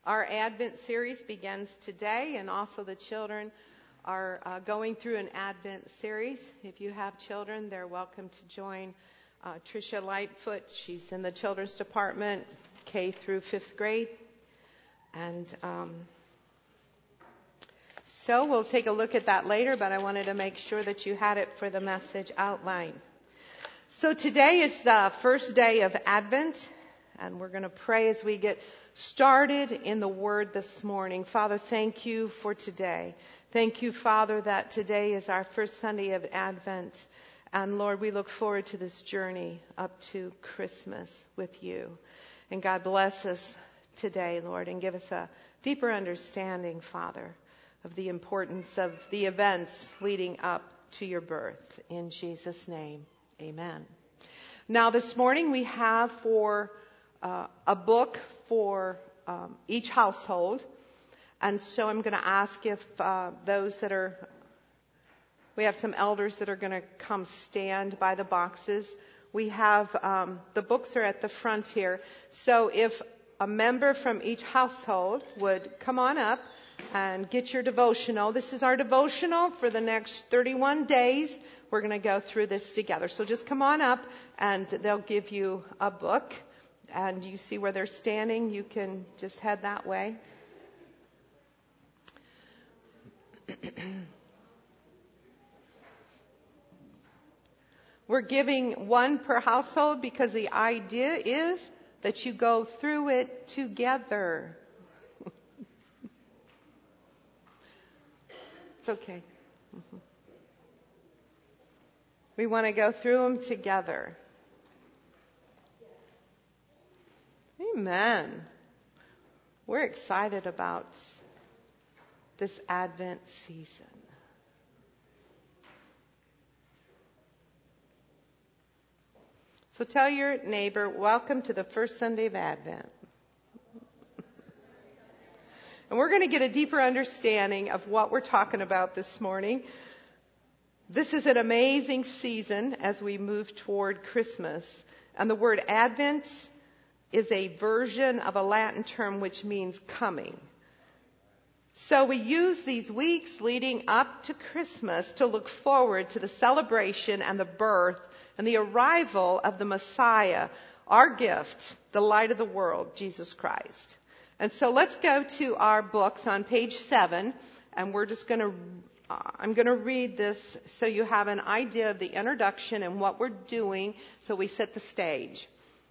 Our Advent series begins today, and also the children are going through an Advent series. If you have children, they're welcome to join Tricia Lightfoot. She's in the children's department, K through 5th grade. And so we'll take a look at that later, but I wanted to make sure that you had it for the message outline. So today is the first day of Advent, and we're going to pray as we get started in the Word this morning. Father, thank you for today. Thank you, Father, that today is our first Sunday of Advent. And Lord, we look forward to this journey up to Christmas with you. And God bless us today, Lord, and give us a deeper understanding, Father, of the importance of the events leading up to your birth. In Jesus' name, amen. Now, this morning we have a book for each household. And so I'm going to ask if those that are, we have some elders that are going to come stand by the boxes. We have, the books are at the front here. So if a member from each household would come on up and get your devotional. This is our devotional for the next 31 days. We're going to go through this together. So just come on up and they'll give you a book. And you see where they're standing. You can just head that way. We're giving one per household because the idea is that you go through it together. It's okay. We want to go through them together. Amen. We're excited about this Advent season. So tell your neighbor, welcome to the first Sunday of Advent. And we're going to get a deeper understanding of what we're talking about this morning. This is an amazing season as we move toward Christmas. And the word Advent is a version of a Latin term which means coming. So we use these weeks leading up to Christmas to look forward to the celebration and the birth and the arrival of the Messiah, our gift, the light of the world, Jesus Christ. And so let's go to our books on page 7, and we're just going to I'm going to read this so you have an idea of the introduction and what we're doing so we set the stage.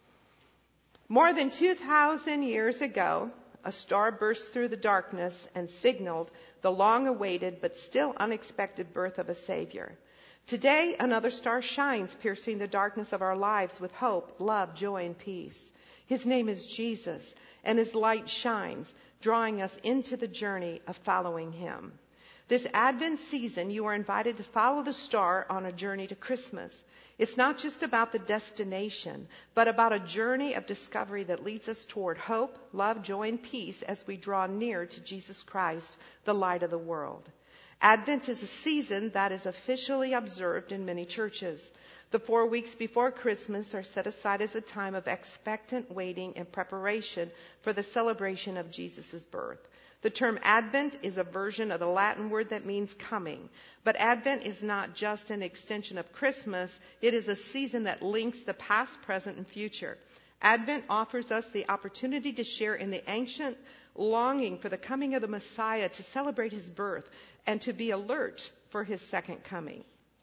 More than 2,000 years ago, a star burst through the darkness and signaled the long-awaited but still unexpected birth of a Savior. Today, another star shines, piercing the darkness of our lives with hope, love, joy, and peace. His name is Jesus, and his light shines, drawing us into the journey of following him. This Advent season, you are invited to follow the star on a journey to Christmas. It's not just about the destination, but about a journey of discovery that leads us toward hope, love, joy, and peace as we draw near to Jesus Christ, the light of the world. Advent is a season that is officially observed in many churches. The 4 weeks before Christmas are set aside as a time of expectant waiting and preparation for the celebration of Jesus' birth. The term Advent is a version of the Latin word that means coming. But Advent is not just an extension of Christmas. It is a season that links the past, present, and future. Advent offers us the opportunity to share in the ancient longing for the coming of the Messiah, to celebrate his birth, and to be alert for his second coming.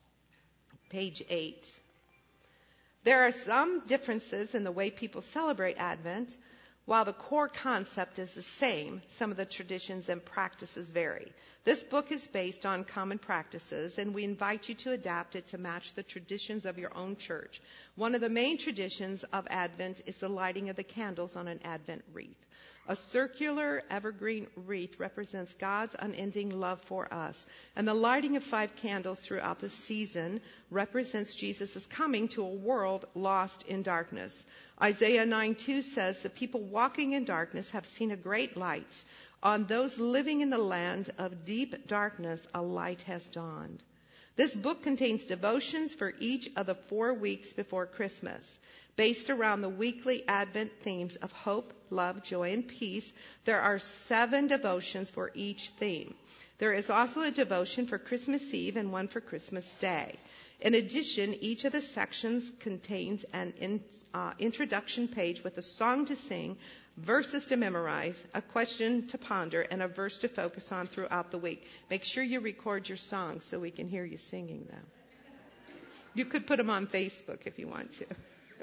Page 8. There are some differences in the way people celebrate Advent. While the core concept is the same, some of the traditions and practices vary. This book is based on common practices, and we invite you to adapt it to match the traditions of your own church. One of the main traditions of Advent is the lighting of the candles on an Advent wreath. A circular evergreen wreath represents God's unending love for us, and the lighting of 5 candles throughout the season represents Jesus' coming to a world lost in darkness. Isaiah 9:2 says, "The people walking in darkness have seen a great light. On those living in the land of deep darkness, a light has dawned." This book contains devotions for each of the 4 weeks before Christmas. Based around the weekly Advent themes of hope, love, joy, and peace, there are 7 devotions for each theme. There is also a devotion for Christmas Eve and one for Christmas Day. In addition, each of the sections contains an introduction page with a song to sing, verses to memorize, a question to ponder, and a verse to focus on throughout the week. Make sure you record your songs so we can hear you singing them. You could put them on Facebook if you want to.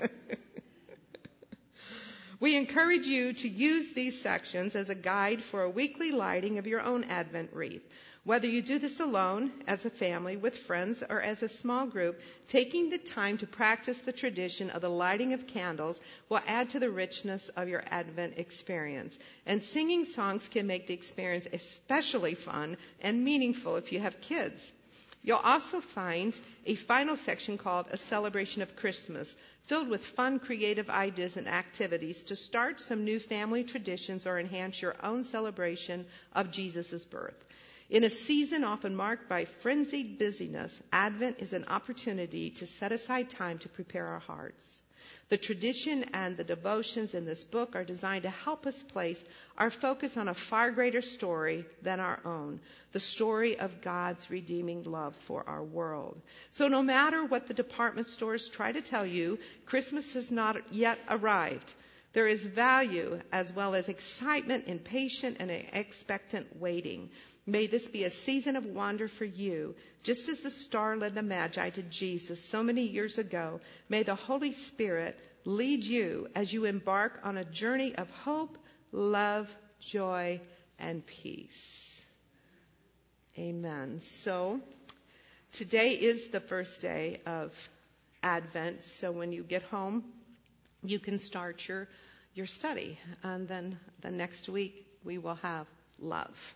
We encourage you to use these sections as a guide for a weekly lighting of your own Advent wreath. Whether you do this alone, as a family, with friends, or as a small group, taking the time to practice the tradition of the lighting of candles will add to the richness of your Advent experience. And singing songs can make the experience especially fun and meaningful if you have kids. You'll also find a final section called A Celebration of Christmas, filled with fun, creative ideas and activities to start some new family traditions or enhance your own celebration of Jesus' birth. In a season often marked by frenzied busyness, Advent is an opportunity to set aside time to prepare our hearts. The tradition and the devotions in this book are designed to help us place our focus on a far greater story than our own, the story of God's redeeming love for our world. So no matter what the department stores try to tell you, Christmas has not yet arrived. There is value as well as excitement in patient and expectant waiting. May this be a season of wonder for you. Just as the star led the Magi to Jesus so many years ago, may the Holy Spirit lead you as you embark on a journey of hope, love, joy, and peace. Amen. So today is the first day of Advent, so when you get home, you can start your study. And then the next week, we will have love.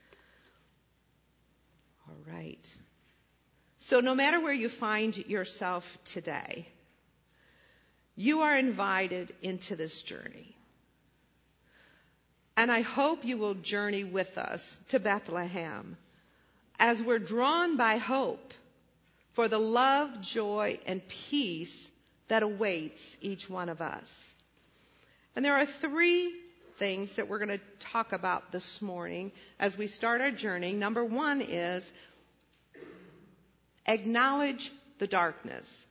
All right. So no matter where you find yourself today, you are invited into this journey. And I hope you will journey with us to Bethlehem as we're drawn by hope for the love, joy, and peace that awaits each one of us. And there are 3 things that we're going to talk about this morning as we start our journey. Number 1 is acknowledge the darkness.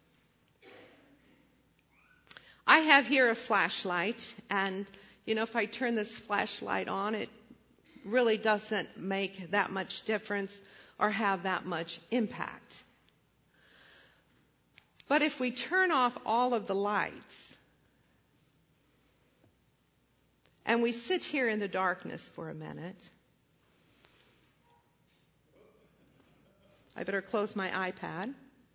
I have here a flashlight, and if I turn this flashlight on, it really doesn't make that much difference or have that much impact. But if we turn off all of the lights and we sit here in the darkness for a minute, I better close my iPad.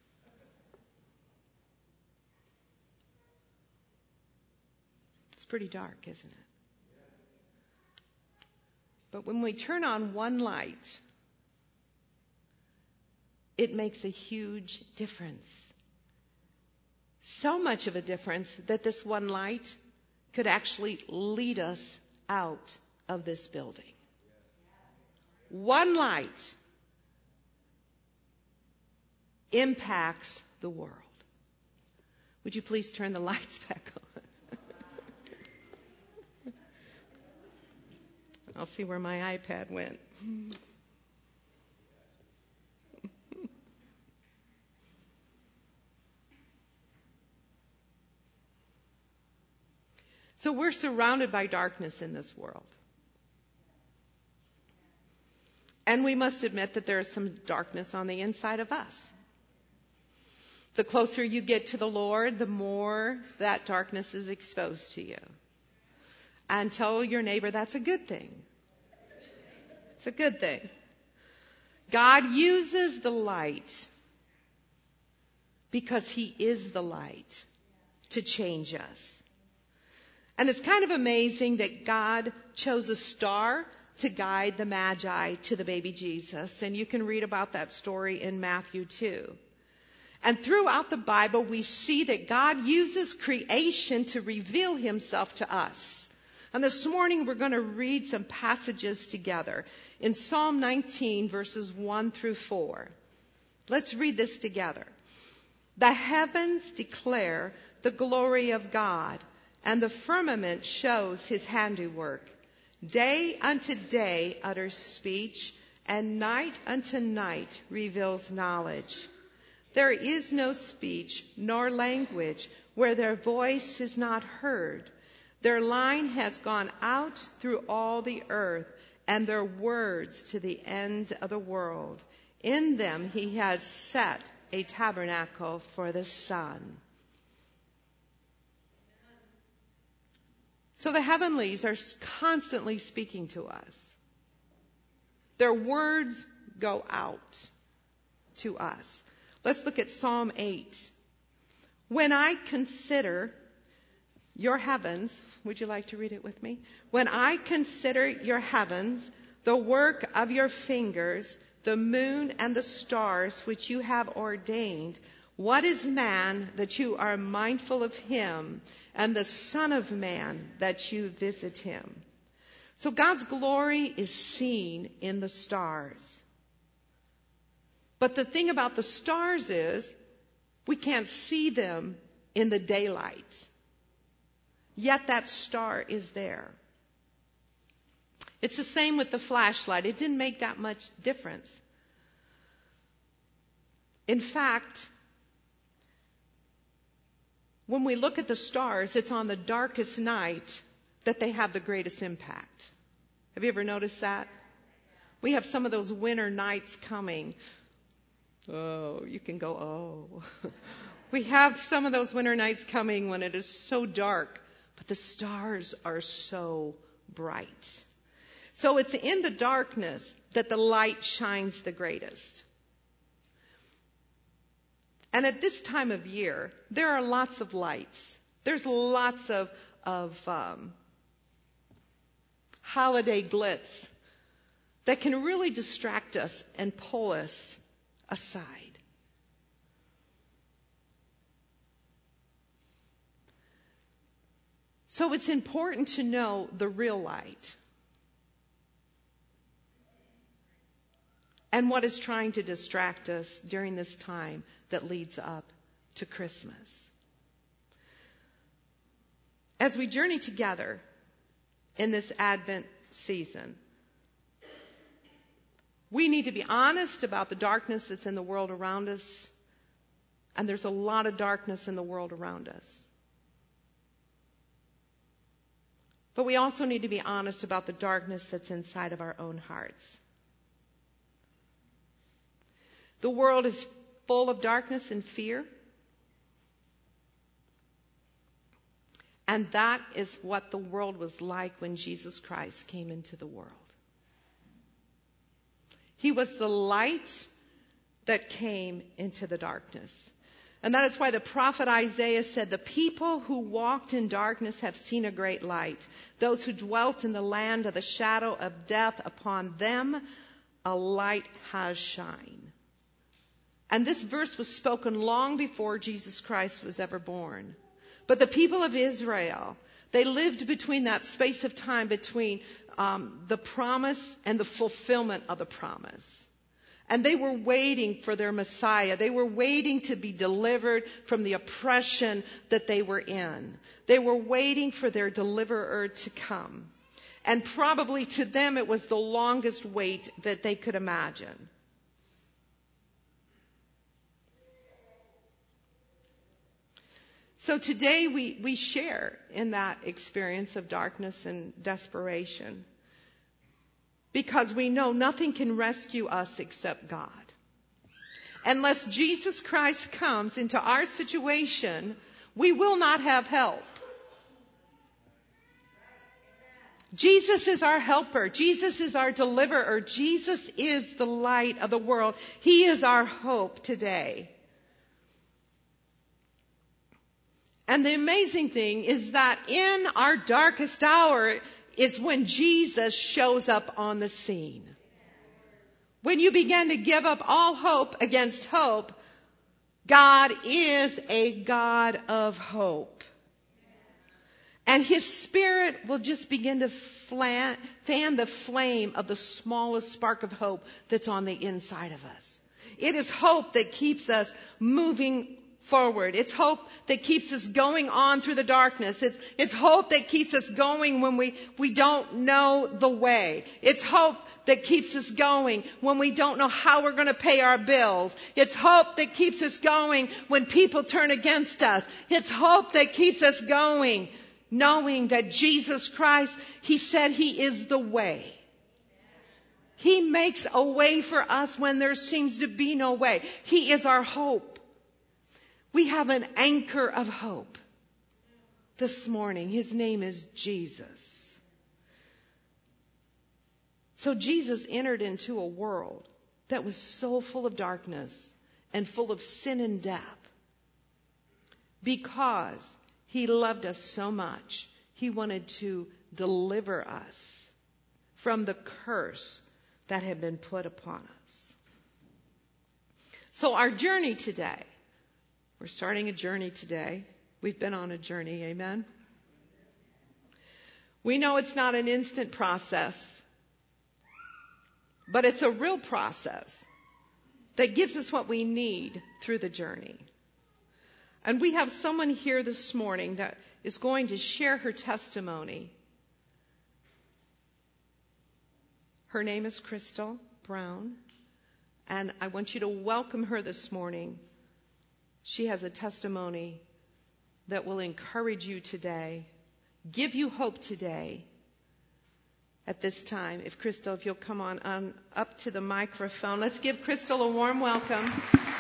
It's pretty dark, isn't it? But when we turn on one light, it makes a huge difference. So much of a difference that this one light could actually lead us out of this building. One light impacts the world. Would you please turn the lights back on? I'll see where my iPad went. So we're surrounded by darkness in this world. And we must admit that there is some darkness on the inside of us. The closer you get to the Lord, the more that darkness is exposed to you. And tell your neighbor that's a good thing. It's a good thing. God uses the light because He is the light to change us. And it's kind of amazing that God chose a star to guide the Magi to the baby Jesus. And you can read about that story in Matthew 2. And throughout the Bible, we see that God uses creation to reveal Himself to us. And this morning, we're going to read some passages together in Psalm 19, verses 1 through 4. Let's read this together. The heavens declare the glory of God, and the firmament shows his handiwork. Day unto day utters speech, and night unto night reveals knowledge. There is no speech nor language where their voice is not heard. Their line has gone out through all the earth, and their words to the end of the world. In them he has set a tabernacle for the sun. So the heavenlies are constantly speaking to us. Their words go out to us. Let's look at Psalm 8. When I consider your heavens, would you like to read it with me? When I consider your heavens, the work of your fingers, the moon and the stars which you have ordained, what is man that you are mindful of him, and the Son of Man that you visit him? So God's glory is seen in the stars. But the thing about the stars is we can't see them in the daylight. Yet that star is there. It's the same with the flashlight. It didn't make that much difference. In fact, when we look at the stars, it's on the darkest night that they have the greatest impact. Have you ever noticed that? We have some of those winter nights coming. Oh, you can go, oh. We have some of those winter nights coming when it is so dark, but the stars are so bright. So it's in the darkness that the light shines the greatest. And at this time of year, there are lots of lights. There's lots of holiday glitz that can really distract us and pull us aside. So it's important to know the real light and what is trying to distract us during this time that leads up to Christmas. As we journey together in this Advent season, we need to be honest about the darkness that's in the world around us, and there's a lot of darkness in the world around us. But we also need to be honest about the darkness that's inside of our own hearts. The world is full of darkness and fear. And that is what the world was like when Jesus Christ came into the world. He was the light that came into the darkness. And that is why the prophet Isaiah said, the people who walked in darkness have seen a great light. Those who dwelt in the land of the shadow of death, upon them a light has shined. And this verse was spoken long before Jesus Christ was ever born. But the people of Israel, they lived between that space of time between the promise and the fulfillment of the promise. And they were waiting for their Messiah. They were waiting to be delivered from the oppression that they were in. They were waiting for their deliverer to come. And probably to them it was the longest wait that they could imagine. So today we share in that experience of darkness and desperation, because we know nothing can rescue us except God. Unless Jesus Christ comes into our situation, we will not have help. Jesus is our helper. Jesus is our deliverer. Jesus is the light of the world. He is our hope today. And the amazing thing is that in our darkest hour is when Jesus shows up on the scene. When you begin to give up all hope against hope, God is a God of hope. And His Spirit will just begin to fan the flame of the smallest spark of hope that's on the inside of us. It is hope that keeps us moving forward. It's hope that keeps us going on through the darkness. It's hope that keeps us going when we don't know the way. It's hope that keeps us going when we don't know how we're going to pay our bills. It's hope that keeps us going when people turn against us. It's hope that keeps us going knowing that Jesus Christ, He said He is the way. He makes a way for us when there seems to be no way. He is our hope. We have an anchor of hope this morning. His name is Jesus. So Jesus entered into a world that was so full of darkness and full of sin and death. Because He loved us so much, He wanted to deliver us from the curse that had been put upon us. So our journey today, we're starting a journey today. We've been on a journey, amen? We know it's not an instant process, but it's a real process that gives us what we need through the journey. And we have someone here this morning that is going to share her testimony. Her name is Crystal Brown, and I want you to welcome her this morning. She has a testimony that will encourage you today, give you hope today. At this time, if Crystal, if you'll come on up to the microphone. Let's give Crystal a warm welcome.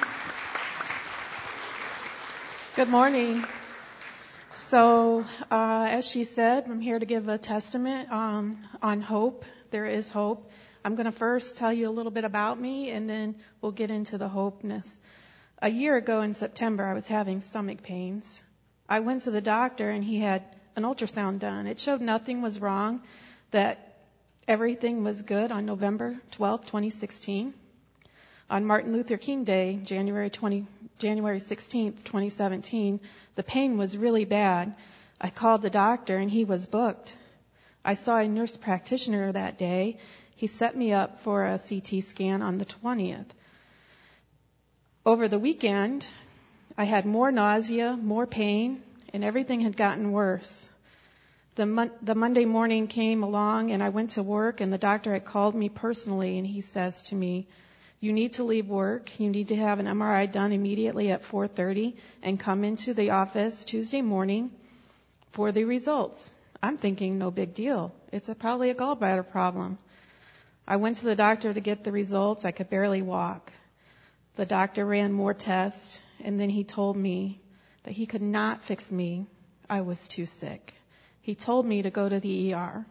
Good morning. So, as she said, I'm here to give a testament on hope. There is hope. I'm going to first tell you a little bit about me, and then we'll get into the hopeness. A year ago in September, I was having stomach pains. I went to the doctor, and he had an ultrasound done. It showed nothing was wrong, that everything was good on November 12, 2016. On Martin Luther King Day, January 16th, 2017, the pain was really bad. I called the doctor, and he was booked. I saw a nurse practitioner that day. He set me up for a CT scan on the 20th. Over the weekend, I had more nausea, more pain, and everything had gotten worse. The Monday morning came along, and I went to work, and the doctor had called me personally, and he says to me, "You need to leave work. You need to have an MRI done immediately at 4:30 and come into the office Tuesday morning for the results." I'm thinking, no big deal. It's probably a gallbladder problem. I went to the doctor to get the results. I could barely walk. The doctor ran more tests, and then he told me that he could not fix me. I was too sick. He told me to go to the ER.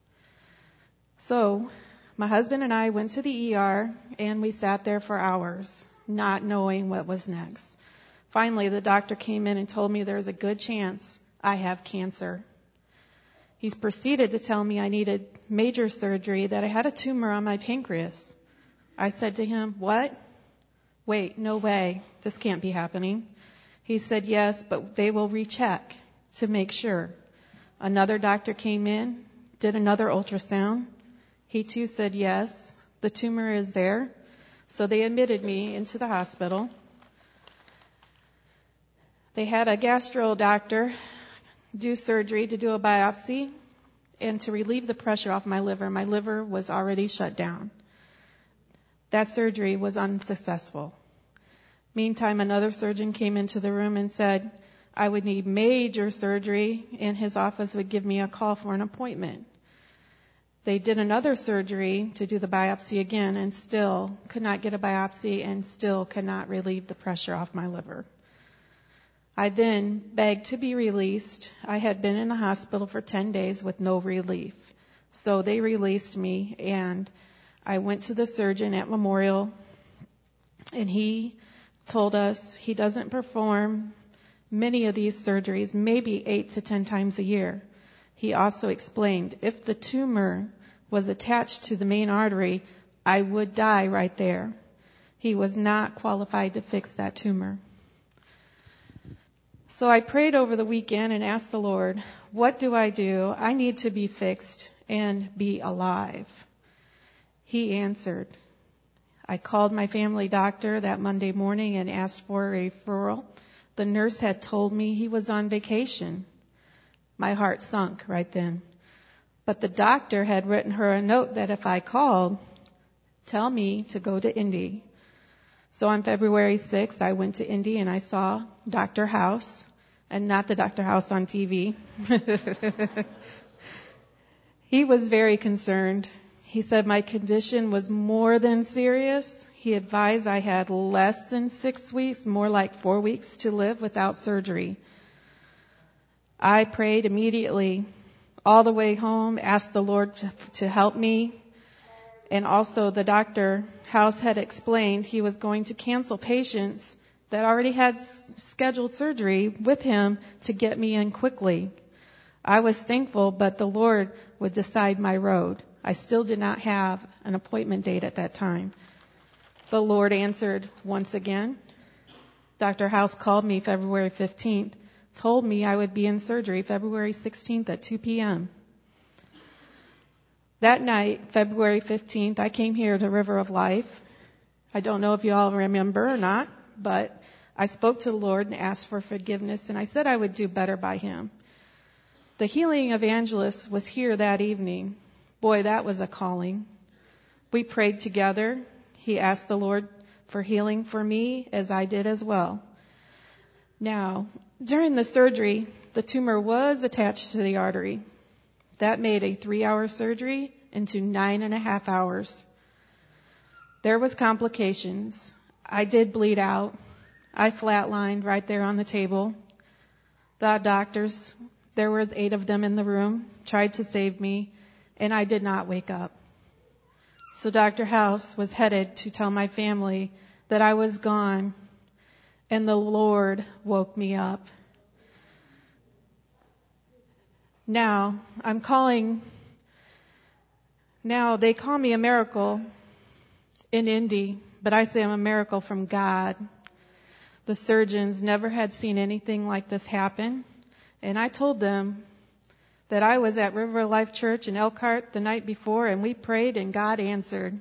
So my husband and I went to the ER, and we sat there for hours, not knowing what was next. Finally, the doctor came in and told me there's a good chance I have cancer. He proceeded to tell me I needed major surgery, that I had a tumor on my pancreas. I said to him, "What? Wait, no way. This can't be happening." He said, "Yes, but they will recheck to make sure." Another doctor came in, did another ultrasound. He too said, "Yes, the tumor is there." So they admitted me into the hospital. They had a gastro doctor do surgery to do a biopsy and to relieve the pressure off my liver. My liver was already shut down. That surgery was unsuccessful. Meantime, another surgeon came into the room and said I would need major surgery, and his office would give me a call for an appointment. They did another surgery to do the biopsy again and still could not get a biopsy and still could not relieve the pressure off my liver. I then begged to be released. I had been in the hospital for 10 days with no relief. So they released me, and I went to the surgeon at Memorial, and he told us he doesn't perform many of these surgeries, maybe 8 to 10 times a year. He also explained if the tumor was attached to the main artery, I would die right there. He was not qualified to fix that tumor. So I prayed over the weekend and asked the Lord, what do? I need to be fixed and be alive. He answered. I called my family doctor that Monday morning and asked for a referral. The nurse had told me he was on vacation. My heart sunk right then. But the doctor had written her a note that if I called, tell me to go to Indy. So on February 6th, I went to Indy and I saw Dr. House, and not the Dr. House on TV. He was very concerned. He said my condition was more than serious. He advised I had less than 6 weeks, more like 4 weeks to live without surgery. I prayed immediately all the way home, asked the Lord to help me. And also the Dr. House had explained he was going to cancel patients that already had scheduled surgery with him to get me in quickly. I was thankful, but the Lord would decide my road. I still did not have an appointment date at that time. The Lord answered once again. Dr. House called me February 15th, told me I would be in surgery February 16th at 2 p.m. That night, February 15th, I came here to River of Life. I don't know if you all remember or not, but I spoke to the Lord and asked for forgiveness, and I said I would do better by Him. The healing evangelist was here that evening. Boy, that was a calling. We prayed together. He asked the Lord for healing for me, as I did as well. Now, during the surgery, the tumor was attached to the artery. That made a 3-hour surgery into 9.5 hours. There was complications. I did bleed out. I flatlined right there on the table. The doctors, there was 8 of them in the room, tried to save me, and I did not wake up. So Dr. House was headed to tell my family that I was gone, and the Lord woke me up. Now, they call me a miracle in Indy, but I say I'm a miracle from God. The surgeons never had seen anything like this happen, and I told them that I was at River Life Church in Elkhart the night before, and we prayed, and God answered.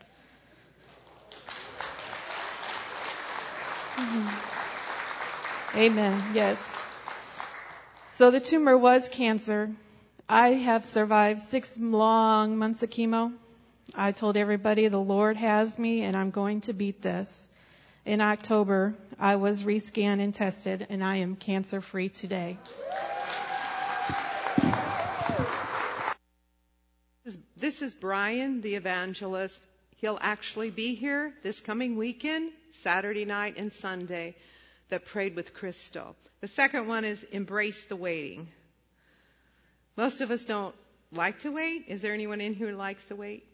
Amen. Yes. So the tumor was cancer. I have survived 6 long months of chemo. I told everybody the Lord has me, and I'm going to beat this. In October, I was rescanned and tested, and I am cancer-free today. This is Brian, the evangelist. He'll actually be here this coming weekend, Saturday night and Sunday, that prayed with Crystal. The second one is embrace the waiting. Most of us don't like to wait. Is there anyone in here who likes to wait?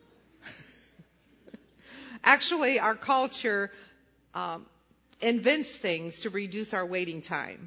Actually, our culture invents things to reduce our waiting time.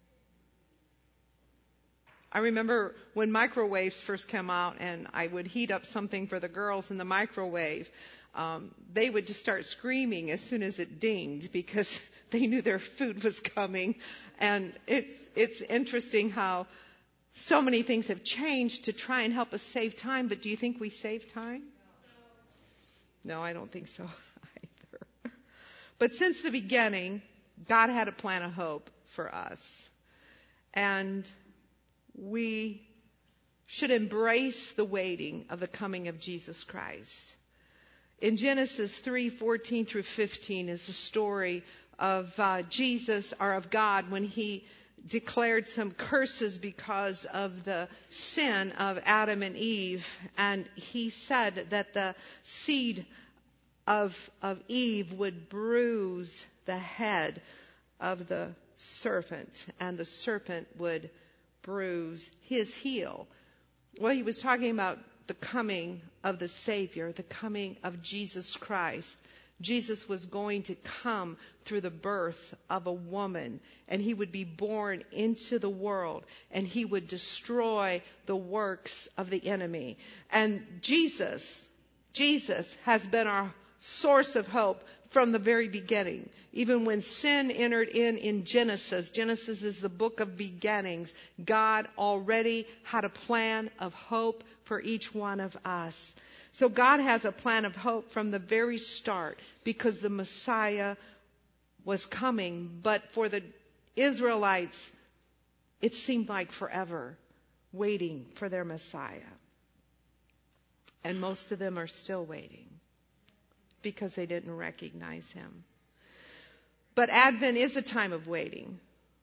I remember when microwaves first came out and I would heat up something for the girls in the microwave, they would just start screaming as soon as it dinged because they knew their food was coming. And it's interesting how so many things have changed to try and help us save time. But do you think we save time? No, I don't think so either. But since the beginning, God had a plan of hope for us. And we should embrace the waiting of the coming of Jesus Christ. In Genesis 3:14 through 15 is a story of Jesus, or of God, when He declared some curses because of the sin of Adam and Eve. And He said that the seed of Eve would bruise the head of the serpent, and the serpent would bruise his heel. Well, He was talking about the coming of the Savior, the coming of Jesus Christ. Jesus was going to come through the birth of a woman, and He would be born into the world, and He would destroy the works of the enemy. And Jesus has been our source of hope from the very beginning. Even when sin entered in Genesis, Genesis is the book of beginnings, God already had a plan of hope for each one of us. So God has a plan of hope from the very start because the Messiah was coming. But for the Israelites, it seemed like forever waiting for their Messiah. And most of them are still waiting because they didn't recognize him. But Advent is a time of waiting.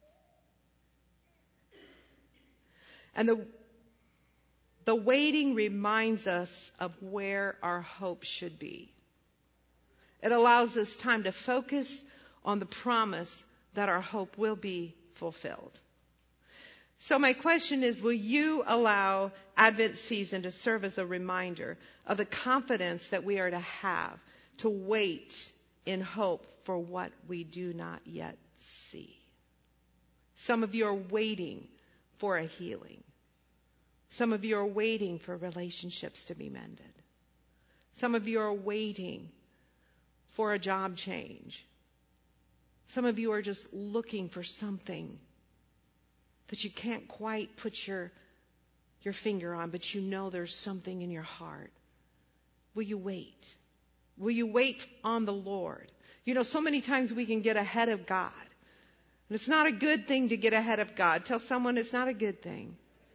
And the waiting reminds us of where our hope should be. It allows us time to focus on the promise that our hope will be fulfilled. So my question is, will you allow Advent season to serve as a reminder of the confidence that we are to have to wait in hope for what we do not yet see? Some of you are waiting for a healing. Some of you are waiting for relationships to be mended. Some of you are waiting for a job change. Some of you are just looking for something that you can't quite put your finger on, but you know there's something in your heart. Will you wait? Will you wait on the Lord? You know, so many times we can get ahead of God. And it's not a good thing to get ahead of God. Tell someone it's not a good thing.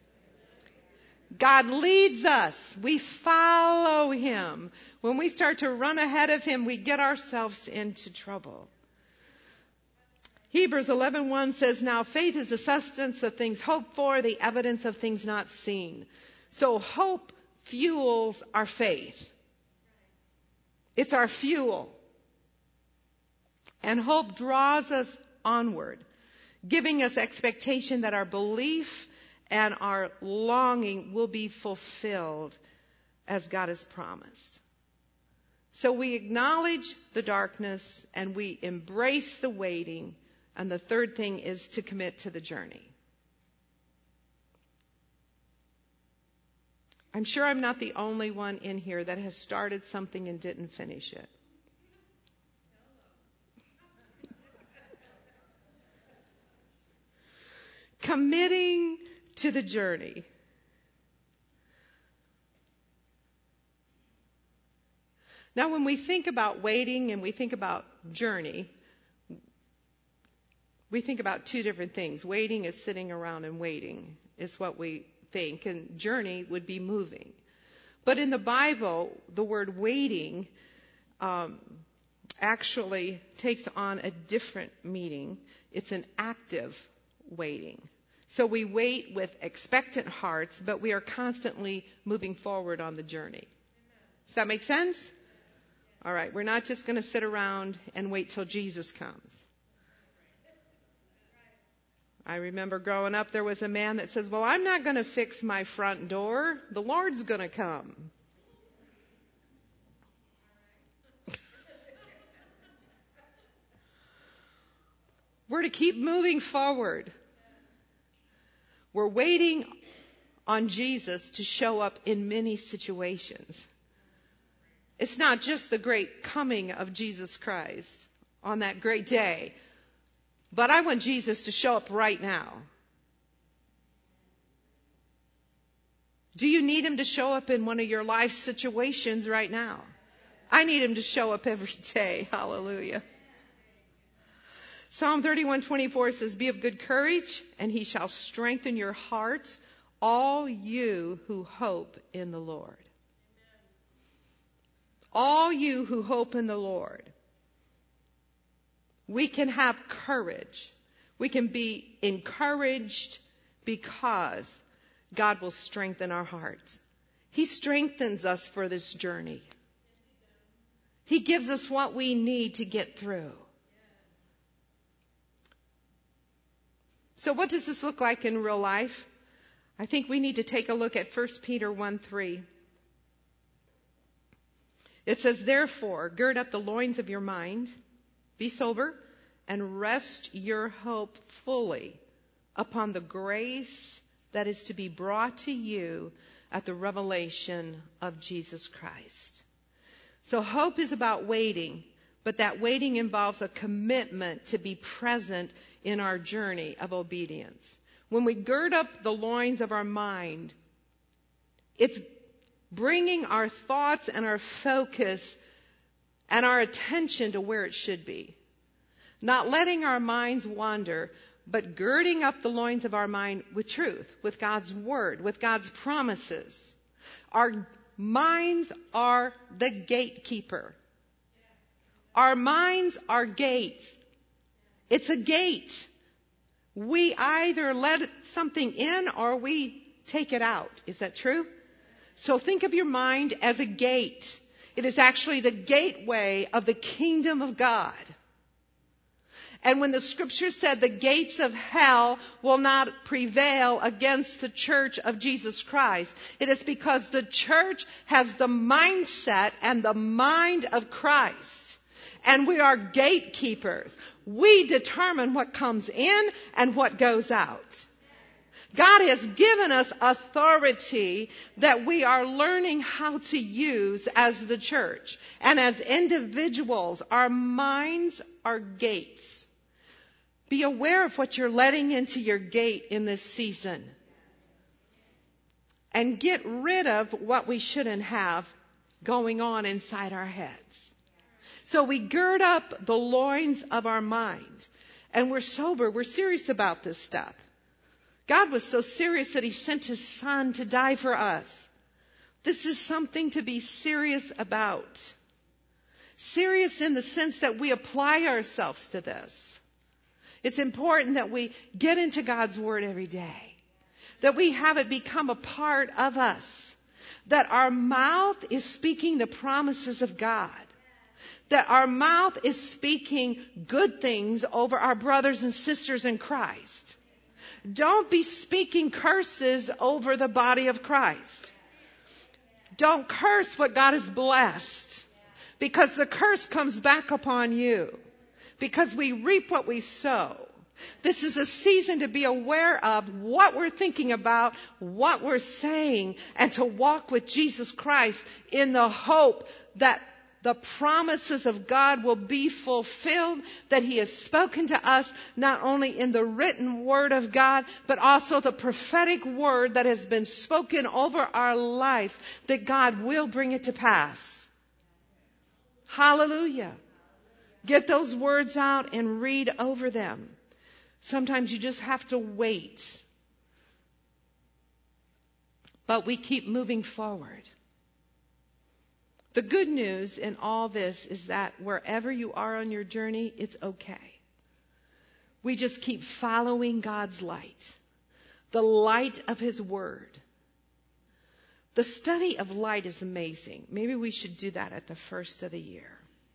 God leads us. We follow him. When we start to run ahead of him, we get ourselves into trouble. Hebrews 11:1 says, now faith is the substance of things hoped for, the evidence of things not seen. So hope fuels our faith. It's our fuel. And hope draws us onward, giving us expectation that our belief and our longing will be fulfilled as God has promised. So we acknowledge the darkness and we embrace the waiting. And the third thing is to commit to the journey. I'm sure I'm not the only one in here that has started something and didn't finish it. Committing to the journey. Now, when we think about waiting and we think about journey, we think about two different things. Waiting is sitting around and waiting is what we think, and journey would be moving. But in the Bible, the word waiting actually takes on a different meaning. It's an active waiting. So we wait with expectant hearts, but we are constantly moving forward on the journey. Does that make sense? All right, we're not just going to sit around and wait till Jesus comes. I remember growing up, there was a man that says, well, I'm not going to fix my front door. The Lord's going to come. We're to keep moving forward. We're waiting on Jesus to show up in many situations. It's not just the great coming of Jesus Christ on that great day, but I want Jesus to show up right now. Do you need him to show up in one of your life situations right now? I need him to show up every day. Hallelujah. Psalm 31:24 says, be of good courage, and he shall strengthen your hearts, all you who hope in the Lord. All you who hope in the Lord. We can have courage. We can be encouraged because God will strengthen our hearts. He strengthens us for this journey. He gives us what we need to get through. So what does this look like in real life? I think we need to take a look at 1 Peter 1:3. It says, therefore, gird up the loins of your mind, be sober, and rest your hope fully upon the grace that is to be brought to you at the revelation of Jesus Christ. So hope is about waiting, but that waiting involves a commitment to be present in our journey of obedience. When we gird up the loins of our mind, it's bringing our thoughts and our focus and our attention to where it should be. Not letting our minds wander, but girding up the loins of our mind with truth, with God's word, with God's promises. Our minds are the gatekeeper. Our minds are gates. It's a gate. We either let something in or we take it out. Is that true? So think of your mind as a gate. It is actually the gateway of the kingdom of God. And when the scripture said the gates of hell will not prevail against the church of Jesus Christ, it is because the church has the mindset and the mind of Christ. And we are gatekeepers. We determine what comes in and what goes out. God has given us authority that we are learning how to use as the church. And as individuals, our minds are gates. Be aware of what you're letting into your gate in this season. And get rid of what we shouldn't have going on inside our heads. So we gird up the loins of our mind. And we're sober. We're serious about this stuff. God was so serious that he sent his son to die for us. This is something to be serious about. Serious in the sense that we apply ourselves to this. It's important that we get into God's word every day. That we have it become a part of us. That our mouth is speaking the promises of God. That our mouth is speaking good things over our brothers and sisters in Christ. Don't be speaking curses over the body of Christ. Don't curse what God has blessed, because the curse comes back upon you, because we reap what we sow. This is a season to be aware of what we're thinking about, what we're saying, and to walk with Jesus Christ in the hope that the promises of God will be fulfilled, that he has spoken to us not only in the written word of God, but also the prophetic word that has been spoken over our lives, that God will bring it to pass. Hallelujah. Get those words out and read over them. Sometimes you just have to wait. But we keep moving forward. The good news in all this is that wherever you are on your journey, it's okay. We just keep following God's light, the light of his word. The study of light is amazing. Maybe we should do that at the first of the year.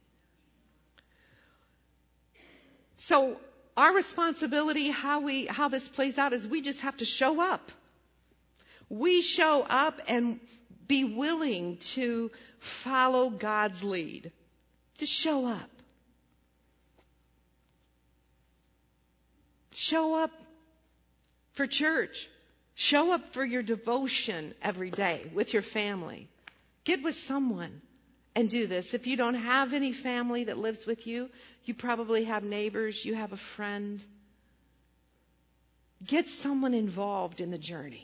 So our responsibility, how this plays out, is we just have to show up. We show up and be willing to follow God's lead. Just show up. Show up for church. Show up for your devotion every day with your family. Get with someone and do this. If you don't have any family that lives with you, you probably have neighbors, you have a friend. Get someone involved in the journey.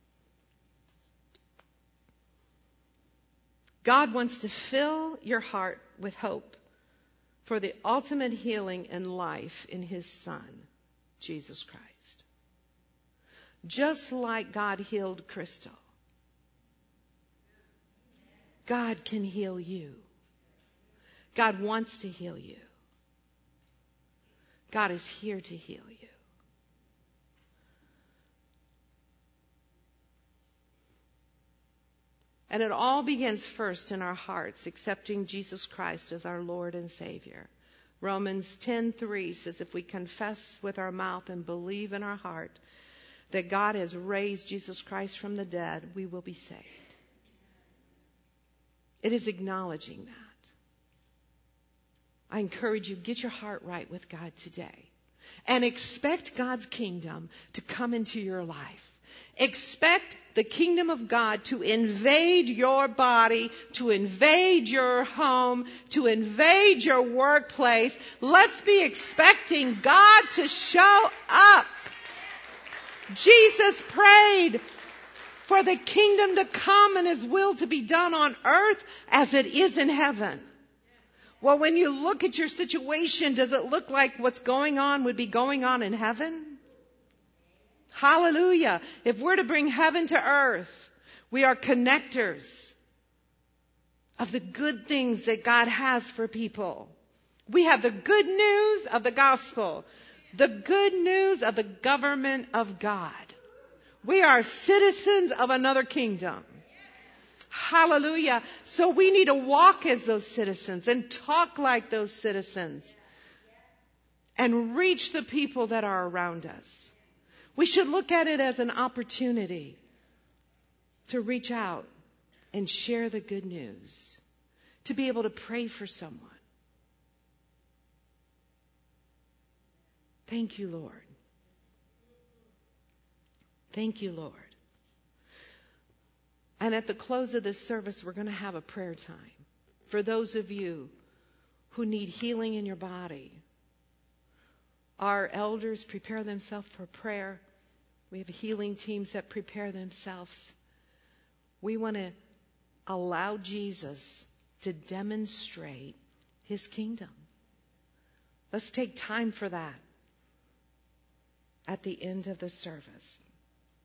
God wants to fill your heart with hope for the ultimate healing and life in his Son, Jesus Christ. Just like God healed Crystal, God can heal you. God wants to heal you. God is here to heal you. And it all begins first in our hearts, accepting Jesus Christ as our Lord and Savior. Romans 10:3 says, if we confess with our mouth and believe in our heart that God has raised Jesus Christ from the dead, we will be saved. It is acknowledging that. I encourage you, get your heart right with God today. And expect God's kingdom to come into your life. Expect the kingdom of God to invade your body, to invade your home, to invade your workplace. Let's be expecting God to show up. Jesus prayed for the kingdom to come and His will to be done on earth as it is in heaven. Well, when you look at your situation, does it look like what's going on would be going on in heaven? Hallelujah. If we're to bring heaven to earth, we are connectors of the good things that God has for people. We have the good news of the gospel, the good news of the government of God. We are citizens of another kingdom. Hallelujah. So we need to walk as those citizens and talk like those citizens and reach the people that are around us. We should look at it as an opportunity to reach out and share the good news, to be able to pray for someone. Thank you, Lord. Thank you, Lord. And at the close of this service, we're going to have a prayer time for those of you who need healing in your body. Our elders prepare themselves for prayer. We have healing teams that prepare themselves. We want to allow Jesus to demonstrate His kingdom. Let's take time for that at the end of the service.